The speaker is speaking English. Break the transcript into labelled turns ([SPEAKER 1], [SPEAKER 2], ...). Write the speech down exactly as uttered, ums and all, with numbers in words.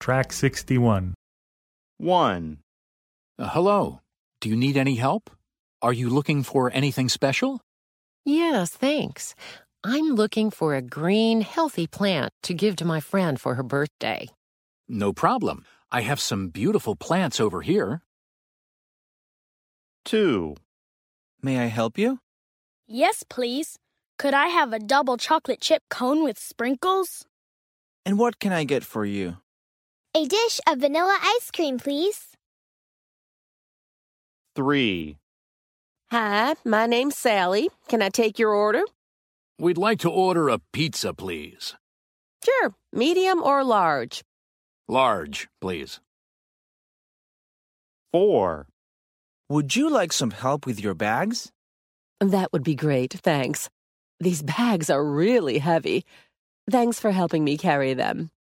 [SPEAKER 1] Track sixty-one.
[SPEAKER 2] one.
[SPEAKER 3] Uh, hello. Do you need any help? Are you looking for anything special?
[SPEAKER 4] Yes, thanks. I'm looking for a green, healthy plant to give to my friend for her birthday.
[SPEAKER 3] No problem. I have some beautiful plants over here.
[SPEAKER 2] two.
[SPEAKER 5] May I help you?
[SPEAKER 6] Yes, please. Could I have a double chocolate chip cone with sprinkles?
[SPEAKER 5] And what can I get for you?
[SPEAKER 7] A dish of vanilla ice cream, please.
[SPEAKER 2] three.
[SPEAKER 8] Hi, my name's Sally. Can I take your order?
[SPEAKER 3] We'd like to order a pizza, please.
[SPEAKER 8] Sure, medium or large?
[SPEAKER 3] Large, please.
[SPEAKER 2] four.
[SPEAKER 5] Would you like some help with your bags?
[SPEAKER 8] That would be great, thanks. These bags are really heavy. Thanks for helping me carry them.